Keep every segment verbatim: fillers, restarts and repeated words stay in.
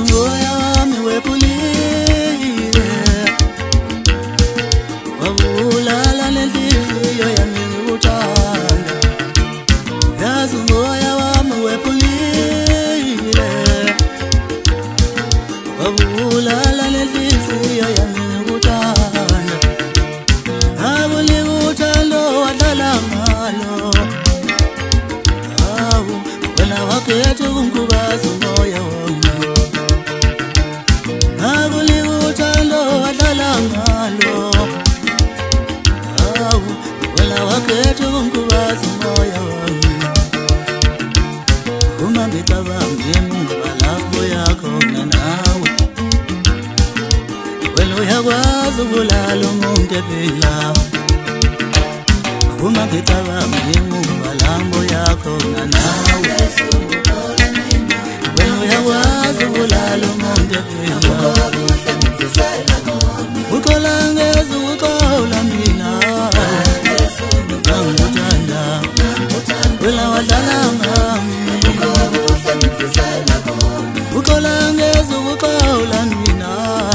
umoya wami wephulile wabulala nenhliziyo yami ngikuthanda yazi umoya wami wephulile wabulala nenhliziyo yami ngikuthanda akunika uthando wadlala ngalo awu wena wakhetha ukungibaza umoya wami akunika uthando wadlala ngalo awu wena wakhetha ukungibaza umoya wami uma ngicabanga emuva lapho yakhona nawe wena uyakwazi ukulala umuntu ephila uma ngicabanga emuva lapho yakhona nawe wena uyakwazi ukulala umuntu ephila uqola ngeze uqola mina ngikuthanda wena wadlala ngami uqola ngeze uqola mina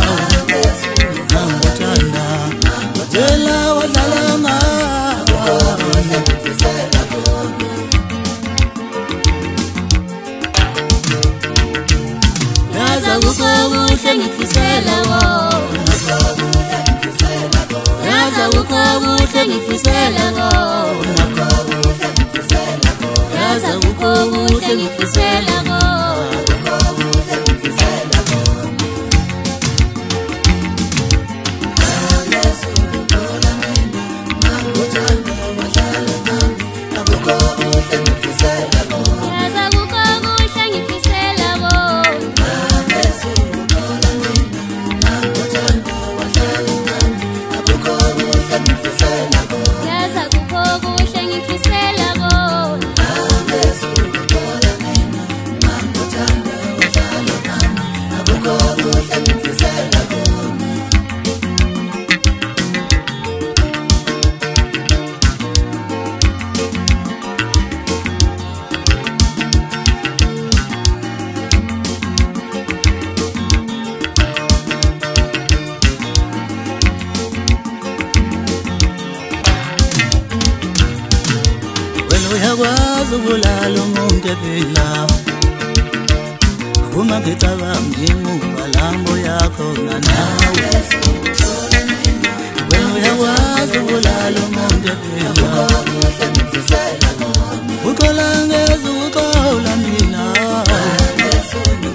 ngikuthanda wena wadlala ngami yaza kukuhle ngifisela wona yaza kukuhle ngifisela wona yaza kukuhle ngifisela wona uyakwazi ukulala umuntu ephila uma ngicabanga emuva lapho yakhona nawe wena uyakwazi ukulala umuntu ephila uqola ngeze uqola mina